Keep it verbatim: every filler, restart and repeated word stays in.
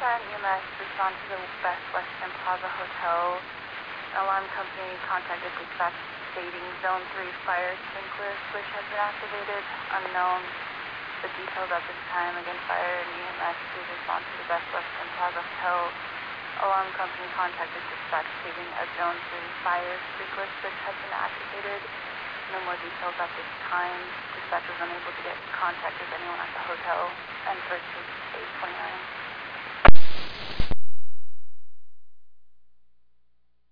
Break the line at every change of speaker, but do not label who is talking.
Fire and E M S respond to the Best Western Plaza Hotel. An alarm company contacted dispatch stating Zone three fire sprinkler switch has been activated. Unknown. The details at this time. Again, Fire and E M S to respond to the Best Western Plaza Hotel. Alarm company contacted dispatch stating a Zone three fire sprinkler switch has been activated. No more details at this time. Dispatch was unable to get in contact with anyone at the hotel. And first is eight twenty-nine.